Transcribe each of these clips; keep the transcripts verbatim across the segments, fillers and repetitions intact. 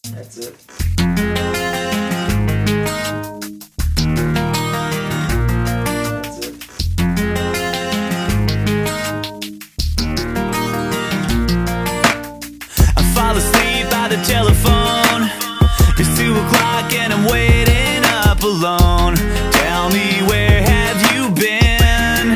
That's it. That's it. I fall asleep by the telephone. It's two o'clock and I'm waiting up alone. Tell me, where have you been?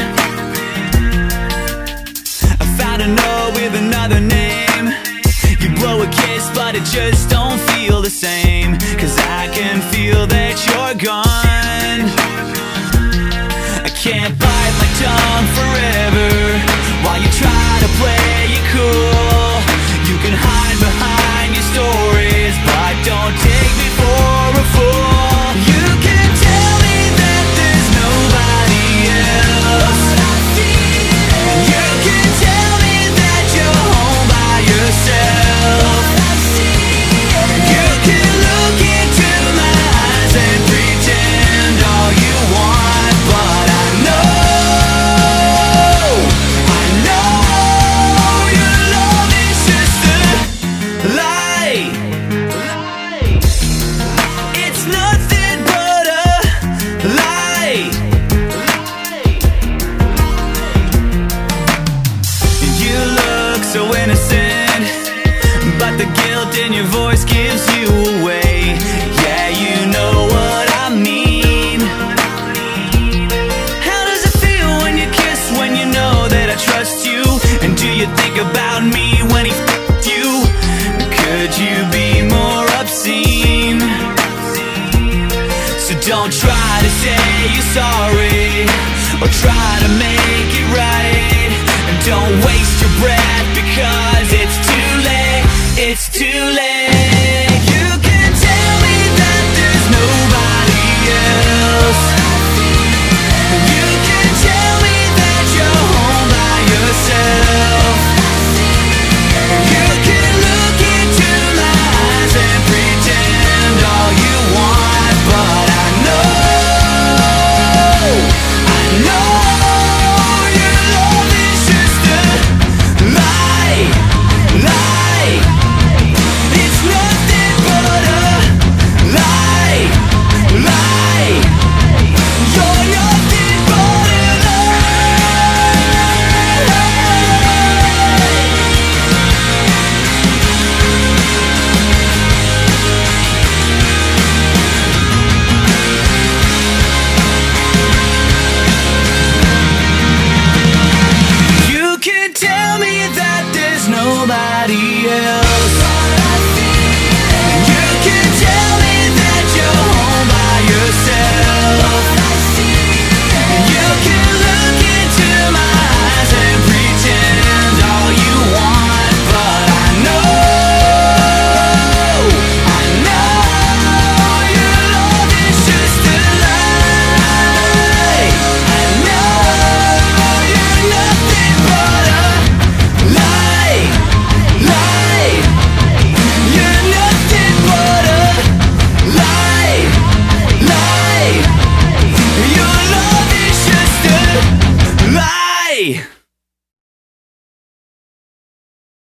I found a note with another name. You blow a kiss but it just don't feel the same. Cause I can feel that you're gone. I can't bite my tongue forever while you try to play it cool. You can hide behind your stories, but don't take me for a fool. You can tell me that there's nobody else. You can tell me that you're home by yourself. You can look into my eyes and pretend all you want, but I know, I know your love is just a lie. It's nothing but a lie. You look so innocent, but the guilt in your voice gives you away. Yeah, you know what I mean. How does it feel when you kiss, when you know that I trust you? And do you think about me when he f***ed you? Could you be more obscene? So don't try to say you're sorry, or try to make it right. And don't waste your breath, because it's too late, it's too late.